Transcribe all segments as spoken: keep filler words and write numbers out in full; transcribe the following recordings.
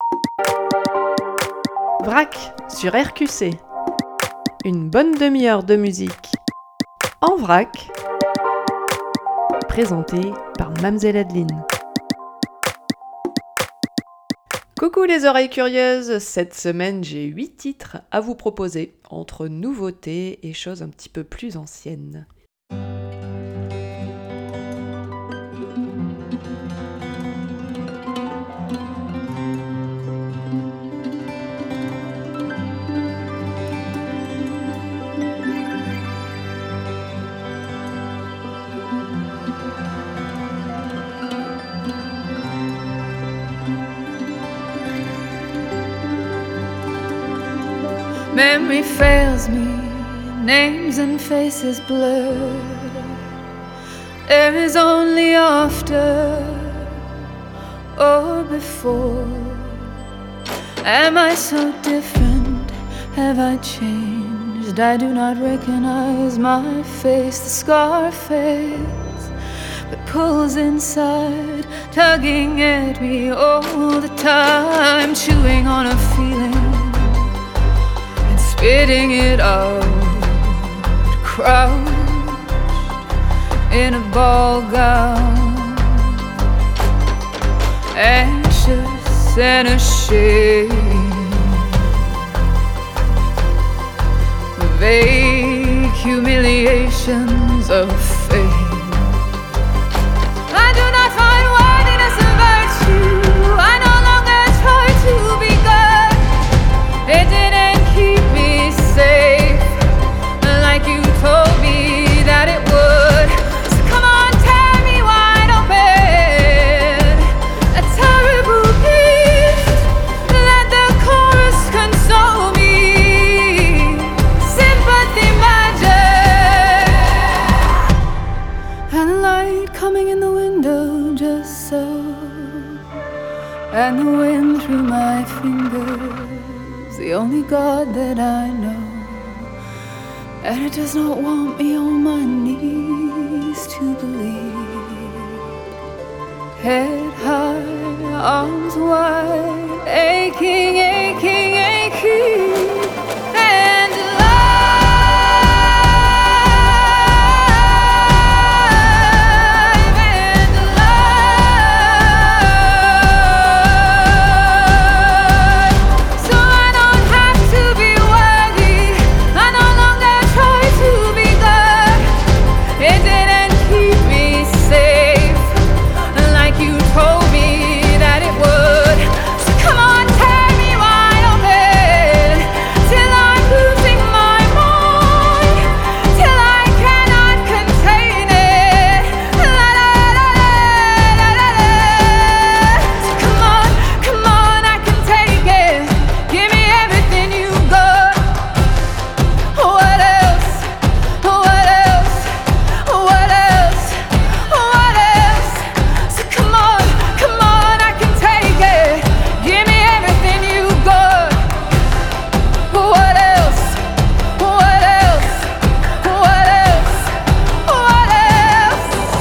Vrac sur R Q C. Une bonne demi-heure de musique en vrac, présentée par Mamzelle Adeline. Coucou les oreilles curieuses, cette semaine j'ai huit titres à vous proposer, entre nouveautés et choses un petit peu plus anciennes. Memory fails me, names and faces blur. There is only after or before. Am I so different? Have I changed? I do not recognize my face. The scar fades, but pulls inside, tugging at me all the time, chewing on a feeling, spitting it out, crouched in a ball gown, anxious and ashamed, vague humiliations of fate. I do not find worthiness and virtue. I no longer try to be good. It didn't keep me safe like you told me that it would. So come on, tear me wide open, a terrible gift. Let the chorus console me, sympathy magic. And the light coming in the window just so, and the wind through my fingers, the only God that I know. And it does not want me on my knees to believe. Head high, arms wide, aching, aching, aching, and alive, and alive. So I don't have to be worthy. I no longer try to be good. It didn't keep me safe like you told me that it would. So come on, tear me wide open till I'm losing my mind, till I cannot contain it. La, la, la, la, la, la, la. So come on, come on, I can take it. Give me everything you got. What else? What else? What else? What else? So come on, come on, I can take it. Give me everything you got. What else? What else? What else? What else?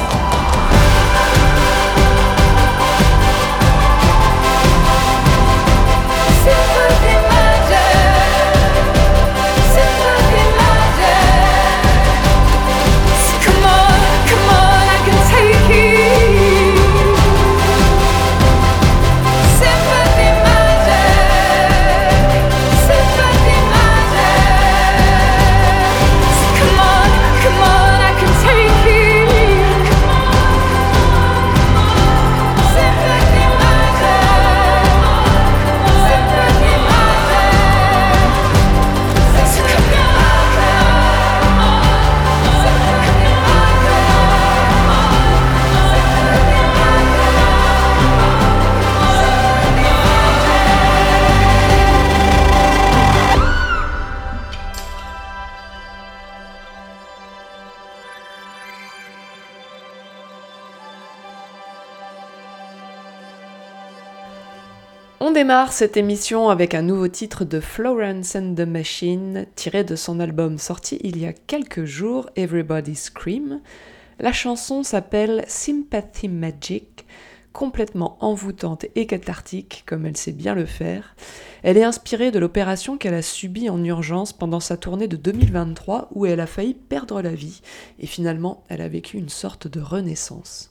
Sympathy magic, sympathy magic. So come on, come on, I can take it. Sympathy magic, sympathy magic. So come on, come on, I can take it. Sympathy magic, sympathy magic. So come on, On démarre cette émission avec un nouveau titre de Florence and the Machine, tiré de son album sorti il y a quelques jours, Everybody Scream. La chanson s'appelle Sympathy Magic, complètement envoûtante et cathartique, comme elle sait bien le faire. Elle est inspirée de l'opération qu'elle a subie en urgence pendant sa tournée de deux mille vingt-trois, où elle a failli perdre la vie, et finalement, elle a vécu une sorte de renaissance.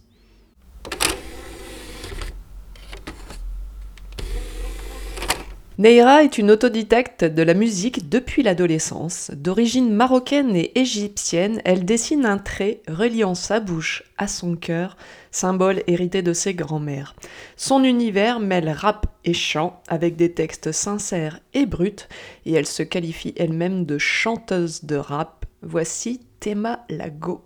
Neyra est une autodidacte de la musique depuis l'adolescence. D'origine marocaine et égyptienne, elle dessine un trait reliant sa bouche à son cœur, symbole hérité de ses grands-mères. Son univers mêle rap et chant avec des textes sincères et bruts, et elle se qualifie elle-même de chanteuse de rap. Voici Tema Lago.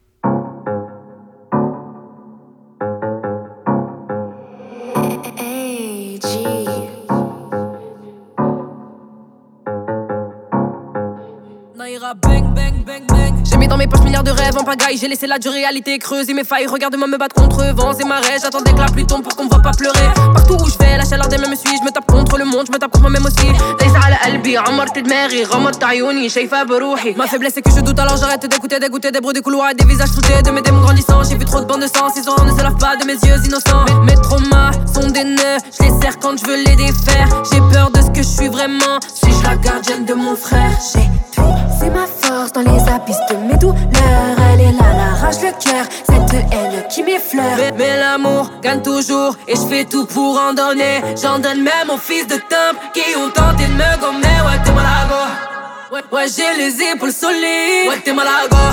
Bang, bang, bang, bang. J'ai mis dans mes poches milliards de rêves en pagaille. J'ai laissé la dure réalité creuser mes failles. Regarde-moi me battre contre vents et marées. J'attendais que la pluie tombe pour qu'on me voit pas pleurer. Partout où je vais, la chaleur des mêmes me suit. Je me tape contre le monde, je me tape contre moi-même aussi. ليس على قلبي عمرت دماغي غمضت عيوني شايفة بروحي. Ma faiblesse c'est que je doute alors j'arrête d'écouter, d'écouter des bruits des couloirs et des visages floutés de mes démons grandissants. J'ai vu trop de bandes de sang, ces horreurs ne se lavent pas de mes yeux innocents. Mes, mes traumas sont des nœuds, je les serre quand je veux les défaire. J'ai peur de ce que je suis vraiment. Suis-je la gardienne de mon frère? J'ai tout, c'est ma force dans les abysses de mes douleurs. Elle est là, l'arrache le cœur, cette haine qui m'effleure. Mais, mais l'amour gagne toujours et je fais tout pour en donner. J'en donne même aux fils de Timbre qui ont tenté de me gommer. Ouais, t'es malago. Ouais, ouais, j'ai les épaules solides. Ouais, t'es malago.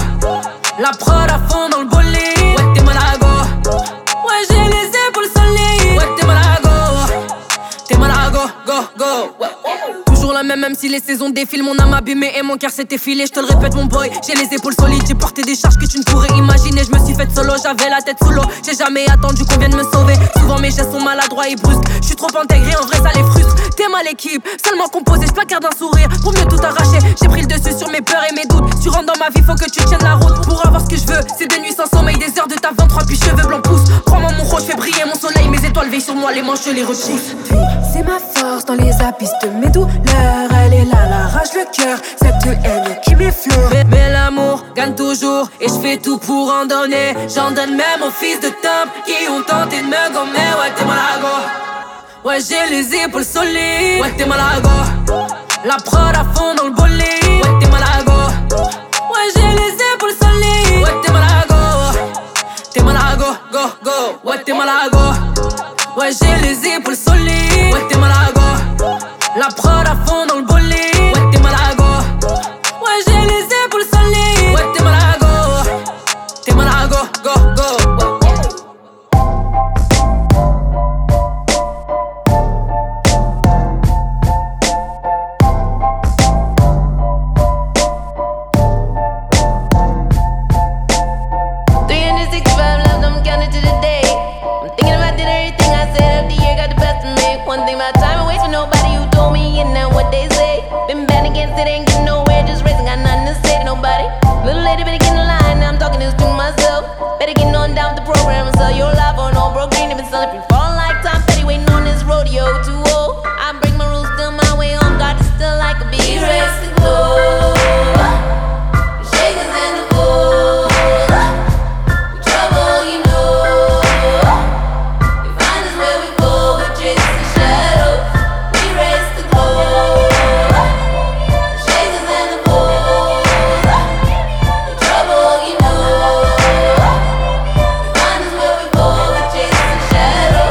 La prod à fond dans le bolide. Ouais, t'es malago. Ouais, j'ai les épaules solides. Ouais, t'es malago. T'es malago, go, go. Ouais. Toujours la même, même si les saisons défilent. Mon âme abîmée et mon cœur s'est effilé. Je te le répète, mon boy, j'ai les épaules solides. J'ai porté des charges que tu ne pourrais imaginer. Je me suis faite solo, j'avais la tête sous l'eau. J'ai jamais attendu qu'on vienne me sauver. Souvent mes gestes sont maladroits et brusques. Je suis trop intégré, en vrai ça les frustre. T'es mal équipe, seulement composé, je placarde un sourire. Pour mieux tout arracher, j'ai pris le dessus sur mes peurs et mes doutes. Tu rentres dans ma vie, faut que tu tiennes la route. Pour avoir ce que je veux, c'est des nuits sans sommeil. Des heures de ta vingt-trois, puis cheveux blancs poussent. Crois-moi mon rôle, je fais briller mon soleil. Mes étoiles veillent sur moi, les manches je les repousse. C'est ma force dans les abysses de mes douleurs. Elle est là, l'arrache le cœur, cette haine qui m'effleure. Mais, mais l'amour gagne toujours et je fais tout pour en donner. J'en donne même aux fils de Timbre qui ont tenté de me gommer. Ouais, t'es malago. Ouais, j'ai les épaules solides. Ouais, t'es malago. La prod à fond dans le bolide. Ouais, t'es malago. Ouais, j'ai les épaules solides. Ouais, t'es malago. T'es malago, go, go. Ouais, t'es malago. Ouais, j'ai les épaules solides. Ouais, t'es malago. La prod à fond dans le bolide. Ouais, t'es malago. Ouais, j'ai les épaules solides. Ouais, t'es malago. T'es malago, go, go. Ouais. One thing about time and waste with nobody who told me and now what they say. Been bad against it, ain't getting nowhere, just racing, got nothing to say to nobody. Little lady better get in line, now I'm talking this to myself. Better get on down with the program and sell your life on all broke green. They've been selling free falling like Tom Petty, waiting on this rodeo too old. I break my rules, still my way home, God is still like a bee. We race to glow, shakers in the pool. We trouble, you know. You find us where we go, we're chasing. Shadow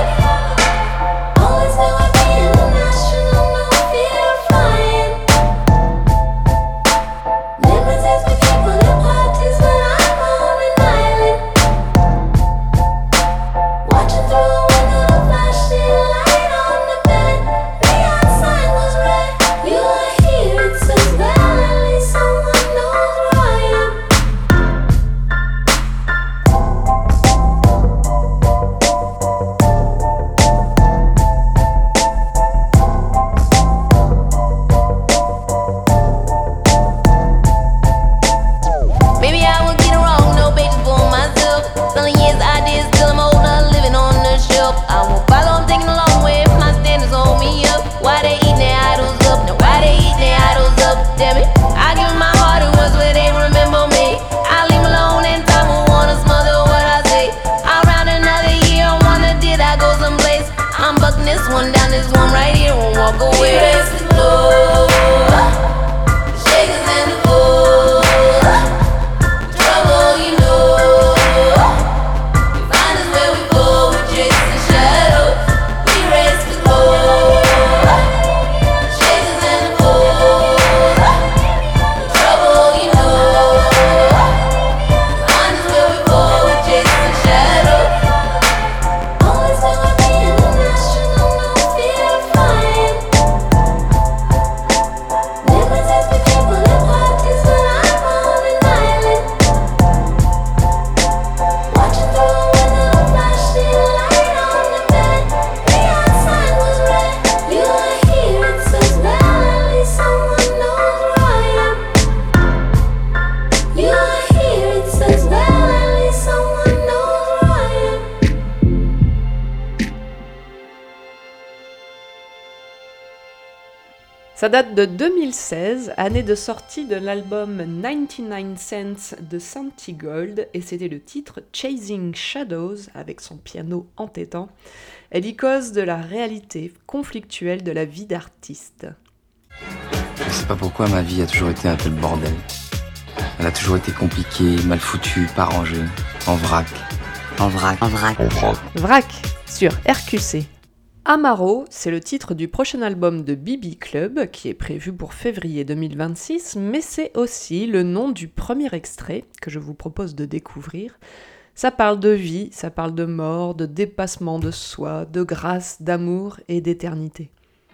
Ça date de deux mille seize, année de sortie de l'album quatre-vingt-dix-neuf Cents de Santi Gold, et c'était le titre Chasing Shadows avec son piano entêtant. Elle y cause de la réalité conflictuelle de la vie d'artiste. Je sais pas pourquoi ma vie a toujours été un tel bordel. Elle a toujours été compliquée, mal foutue, pas rangée, en vrac. En vrac, en vrac, en vrac. Vrac sur R Q C. Amaro, c'est le titre du prochain album de B B Club qui est prévu pour février deux mille vingt-six, mais c'est aussi le nom du premier extrait que je vous propose de découvrir. Ça parle de vie, ça parle de mort, de dépassement de soi, de grâce, d'amour et d'éternité.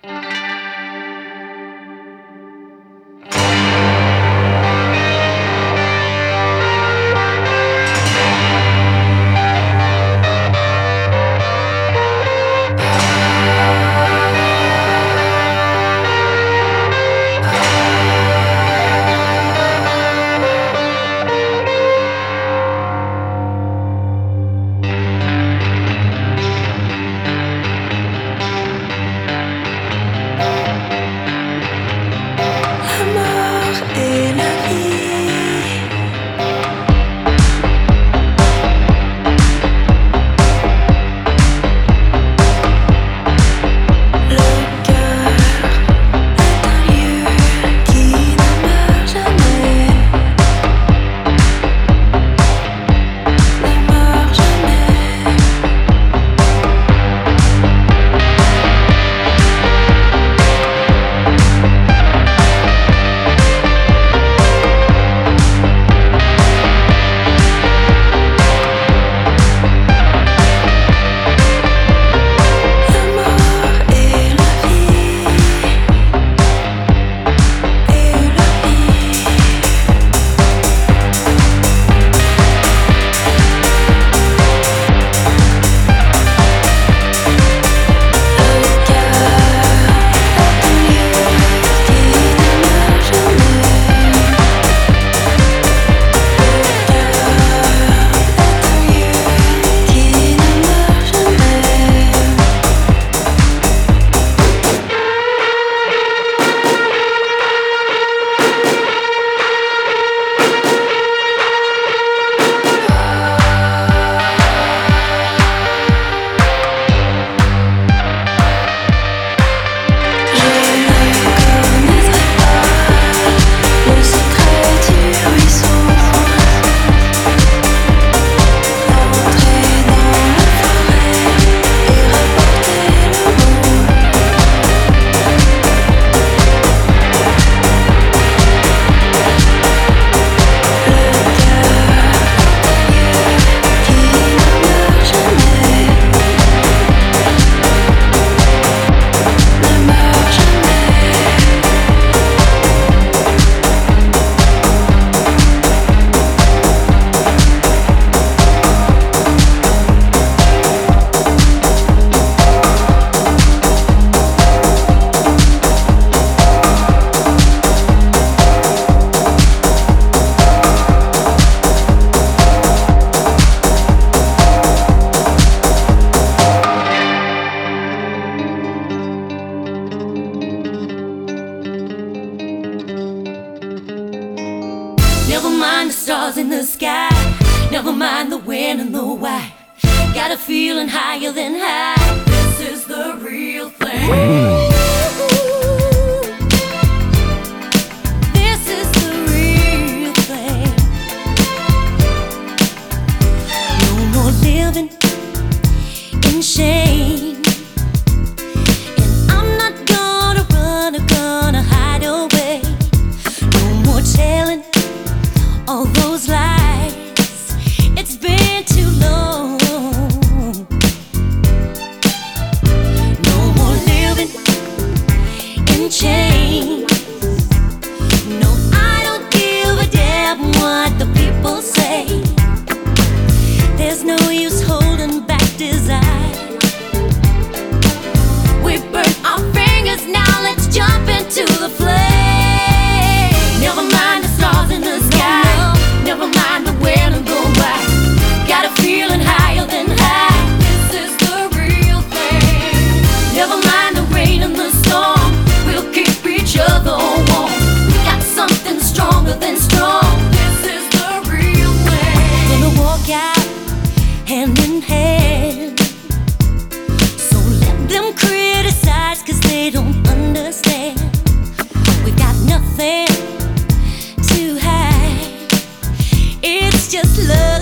stars in the sky. Never mind the when and the why. Got a feeling higher than high. This is the real thing. This is the real thing. No more living in shame. And I'm not gonna run or gonna hide away. No more telling all those lies. It's been too long. No more living in chains. No, I don't give a damn what the people say. There's no use holding back desire. We burnt our fingers, now let's jump into the flame. Never mind the stars in the sky. Never mind the when and the why. Got a feeling higher than high. This is the real thing. Never mind the rain and the storm. We'll keep it. they don't understand. We've got nothing to hide. It's just love.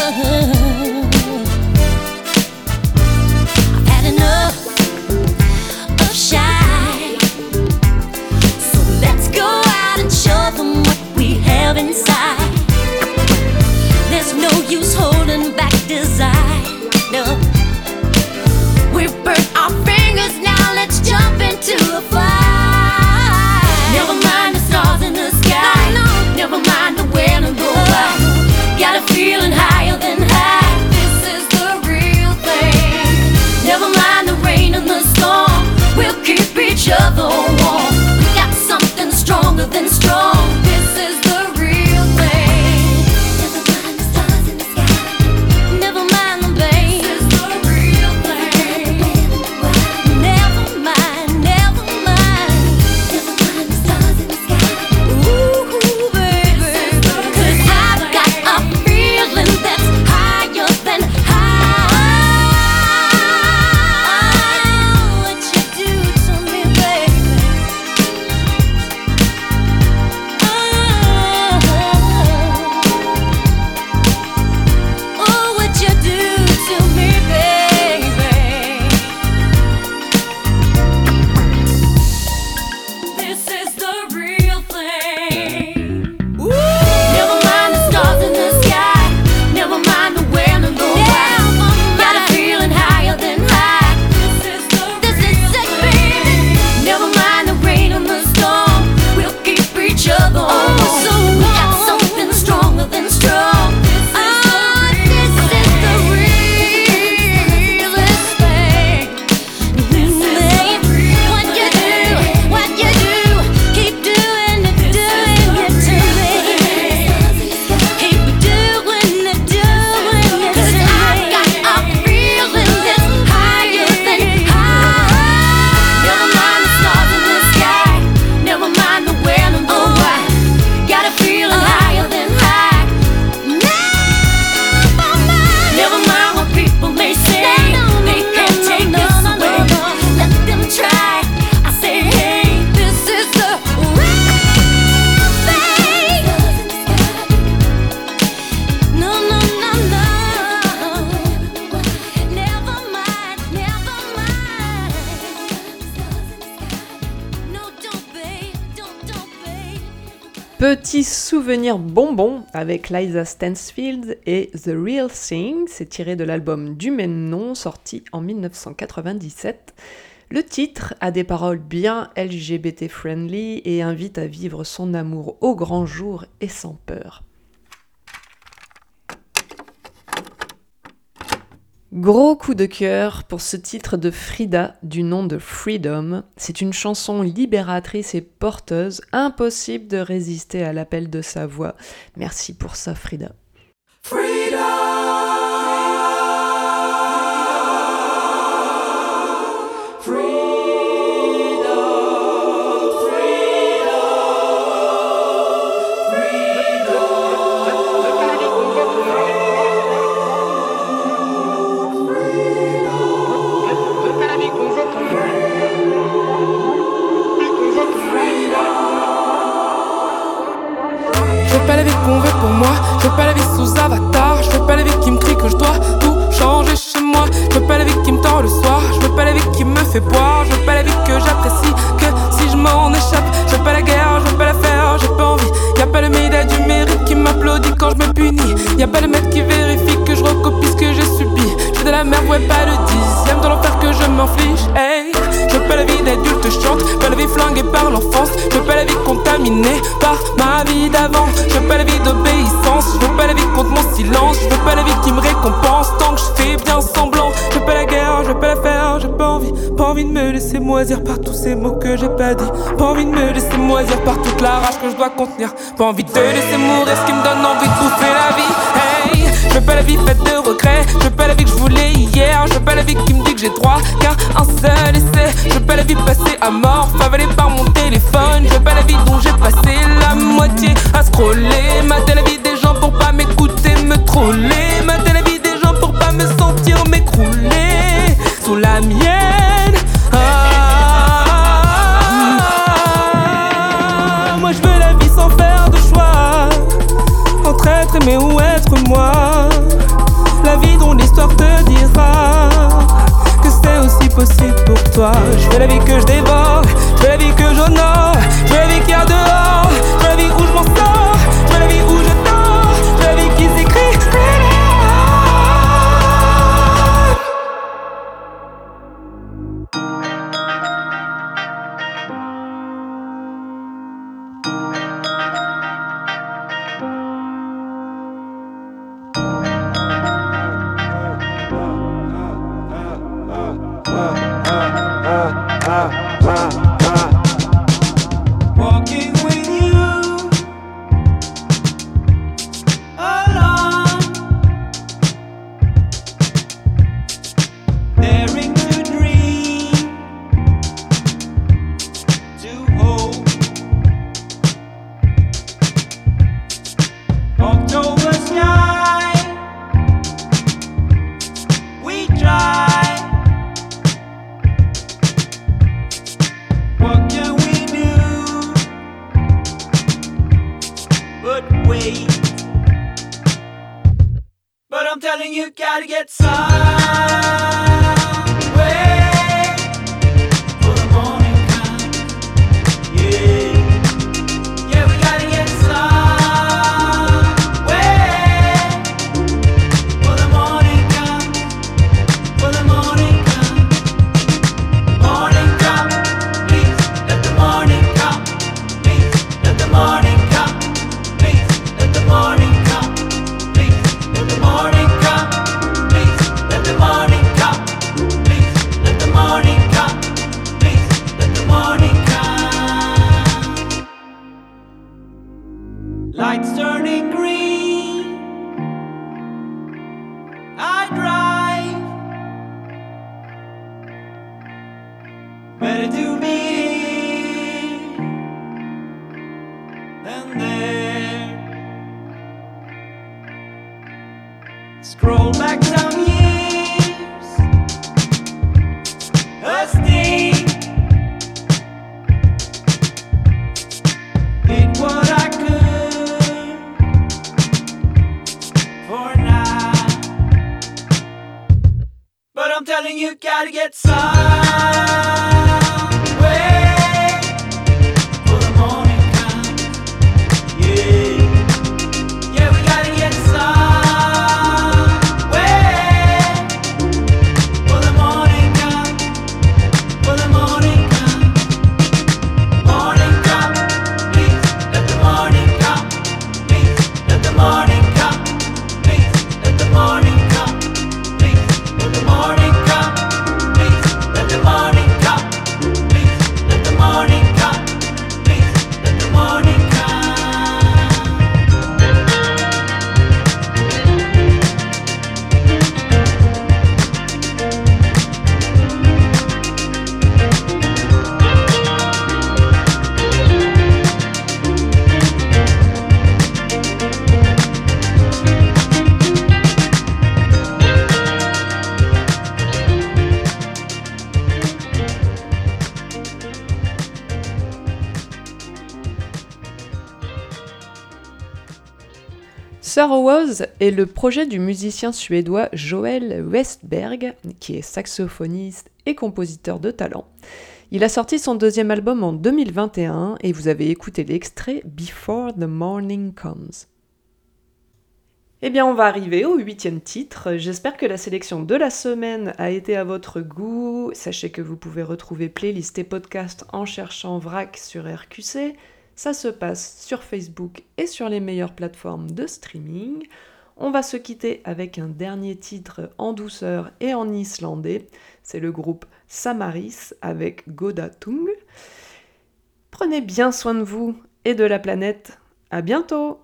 I've had enough of shy. So let's go out and show them what we have inside. There's no use holding back desire. No. We've burnt our fingers, now let's jump into the fire. Never mind the stars in the sky. No, no. Never mind the wind and go by. Got a feeling higher than high. This is the real thing. Never mind the rain and the storm. We'll keep each other warm. We got something stronger than strong. This is the real thing. Never mind the stars in the sky. Never mind the bass. This is the real thing. Never mind, never mind. Never mind the stars in the sky. Ooh, baby. 'Cause I've got a feeling that's higher than high. What you do to me, baby. Oh, what you do to me, baby. This is the real thing. Never mind the stars in the sky. Never mind the wind and the wind. Got a feeling higher than high. This is the this is it, baby. Never mind the rain and the storm. We'll keep each other warm. So we got something stronger than strong. Oh, this is the realest thing. What you do, what you do, keep doing it, doing it to me. Keep doing it, doing it to me. 'Cause I've got a feeling that's higher than high. Never mind the stars in the sky. Never mind the wind and the wind. Got a feeling higher than high. Never mind. Never mind what people may say. They can't take this away. Let them try. I say, hey, this is the real thing. No, no, no, no. Never mind, never mind. No, don't, babe. Don't, don't, babe. Petit souvenir bonbon avec Liza Stansfield et The Real Thing, c'est tiré de l'album du même nom sorti en mille neuf cent quatre-vingt-dix-sept. Le titre a des paroles bien L G B T friendly et invite à vivre son amour au grand jour et sans peur. Gros coup de cœur pour ce titre de Frida du nom de Freedom. C'est une chanson libératrice et porteuse, impossible de résister à l'appel de sa voix. Merci pour ça, Frida. Je veux pas la vie qu'on veut pour moi, je veux pas la vie sous avatar, je veux pas la vie qui me crie que je dois tout changer chez moi, je veux pas la vie qui me tord le soir, je veux pas la vie qui me fait boire, je veux pas la vie que j'apprécie, que si je m'en échappe, je veux pas la guerre, je veux pas la faire, j'ai pas envie, y'a pas le médaille du mérite qui m'applaudit quand je me punis, y'a pas le maître qui vérifie que je recopie ce que j'ai subi, je fais de la merde, ouais pas le dixième dans l'enfer que je m'inflige, hey, je veux pas la vie d'adulte chante, pas la vie flinguée par l'enfance, je veux pas la vie contaminée par ma vie d'avant, je veux pas la vie d'obéissance, je veux pas la vie contre mon silence, je veux pas la vie qui me récompense tant que je fais bien semblant, je veux pas la guerre, je veux pas la faire, j'ai pas envie, pas envie de me laisser moisir par tous ces mots que j'ai pas dit, pas envie de me laisser moisir par toute la rage que je dois contenir, pas envie de laisser mourir ce qui me donne envie de bouffer la vie, hey, je veux pas la vie faite de regrets, je veux pas la vie que je voulais hier, je veux pas la vie qui me dit que j'ai droit qu'à un seul essai, je veux pas la vie passée à mort, avalée par mon téléphone, je veux pas la vie dont j'ai passé la moitié à scroller, mater la vie des gens pour pas m'écouter, me troller, mater la vie des gens pour pas me sentir m'écrouler sous la mienne. Ah, la vie que je dévore, je veux la vie que j'honore, je veux la vie qu'il y a dehors, je veux la vie où je m'en sors, je veux la vie où je dors, je veux la vie qui s'écrit. Walking with you alone, daring to dream, to hope. October sky, we try. What can we do but wait? But I'm telling you, gotta get some way for the morning comes. Yeah, yeah, we gotta get some way for the morning comes. For the morning comes. Morning come, please let the morning come. Please let the morning come. Please let the morning come. Please let the morning come. Please let the morning come. Please let the morning come. Please let the morning come. Lights turning green. I drive. Better to be here than there. Scroll back some years, a sting. Did what I could for now. But I'm telling you, gotta get some way for the morning comes. Yeah, yeah, we gotta get some way for the morning comes. For the morning comes. Morning come, please let the morning come. Please let the morning come. Please let the morning come. Please let the morning come. Please let the morning come. Please let the morning come. Please let the morning come. Sorrows est le projet du musicien suédois Joel Westberg, qui est saxophoniste et compositeur de talent. Il a sorti son deuxième album en deux mille vingt et un et vous avez écouté l'extrait Before the Morning Comes. Eh bien, on va arriver au huitième titre. J'espère que la sélection de la semaine a été à votre goût. Sachez que vous pouvez retrouver playlist et podcast en cherchant Vrac sur R Q C. Ça se passe sur Facebook et sur les meilleures plateformes de streaming. On va se quitter avec un dernier titre en douceur et en islandais. C'est le groupe Samaris avec Godatung. Prenez bien soin de vous et de la planète. À bientôt!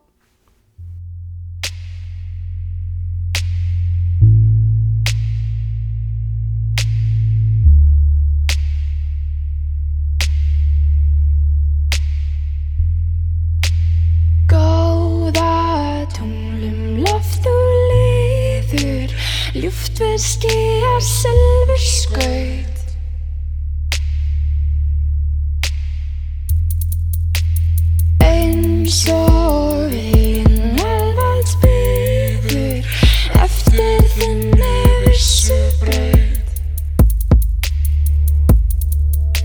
Ljúft við skýjar silfurskaut. Eins og viljinn alveg biður eftir þinni vissu braut.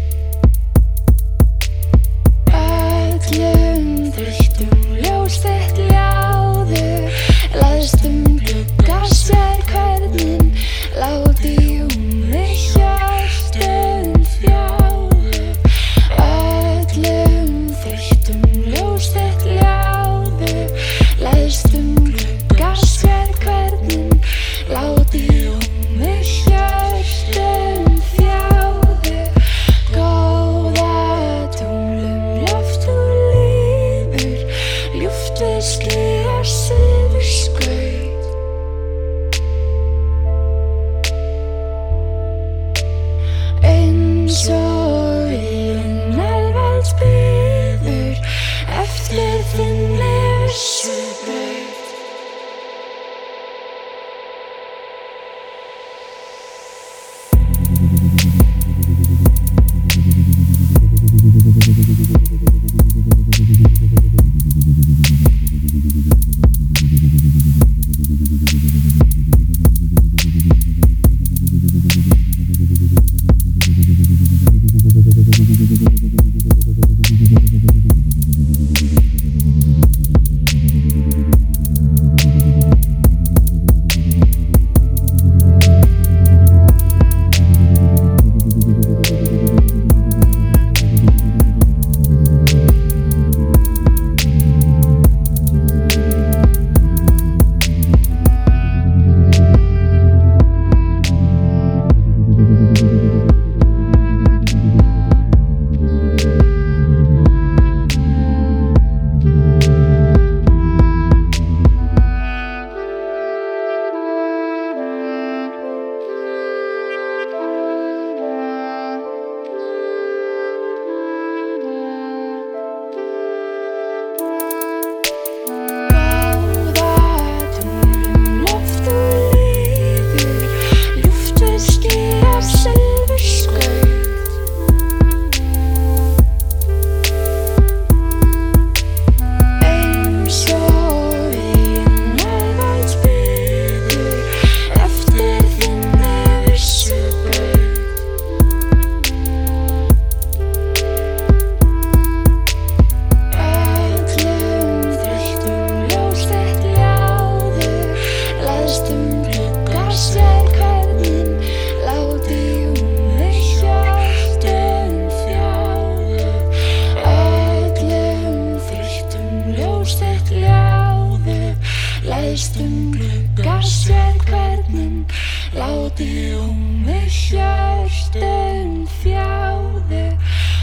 Gráti um mig hjörtun fjáðu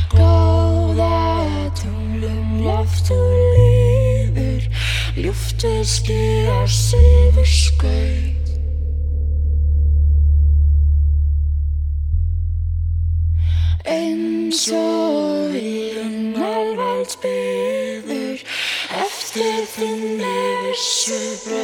Góða tunglum loft og lífur Ljúft við skýjar silfurskaut Eins og viljum alveg biður Eftir þinni vissu brauð